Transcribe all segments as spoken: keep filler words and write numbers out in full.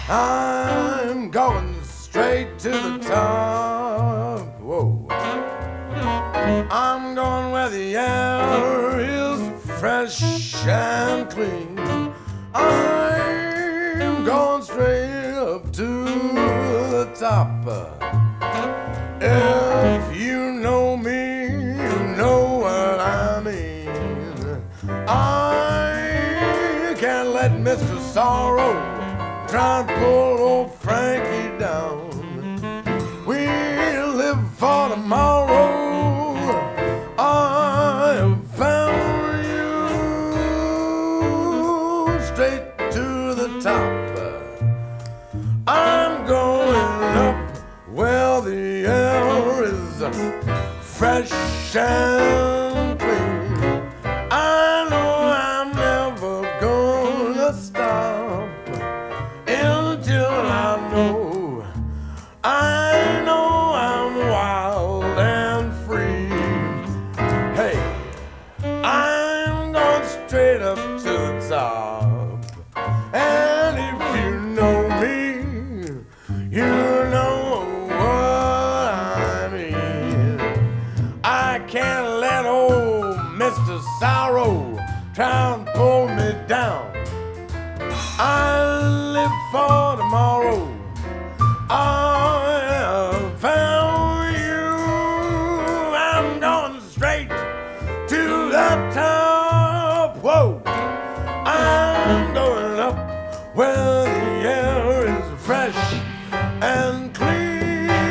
I'm going straight to the top. Whoa. I'm going where the air is fresh and clean. I'm going straight up to the top. If you know me, you know what I mean. I can't let Mister Sorrow try and pull old Frankie down. We live for tomorrow. I have found you straight to the top. I'm going up where the air is fresh and clean. I know I'm never gonna stop until I know, I know I'm wild and free. Hey, I'm going straight up to the top. And if you know me, you know what I mean. I can't let old Mister Sorrow try and pull me down. I live for tomorrow. I have found you. I'm going straight to the top. Whoa. I'm going up where the air is fresh and clean.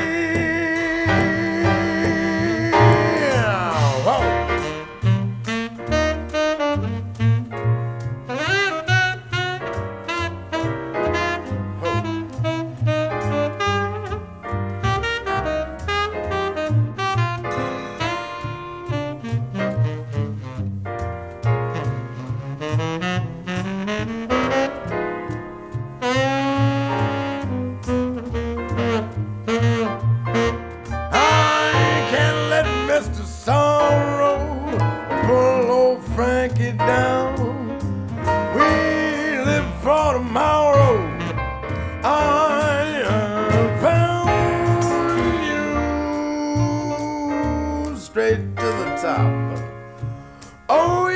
Whoa. Mister Sorrow pull old Frankie down. We live for tomorrow. I have found you straight to the top. Oh,